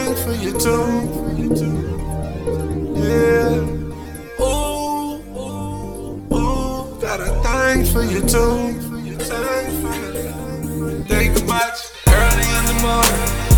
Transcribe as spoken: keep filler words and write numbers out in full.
thing for you too. Yeah. Ooh, ooh, ooh, got a thing for you too. Think about you early in the morning.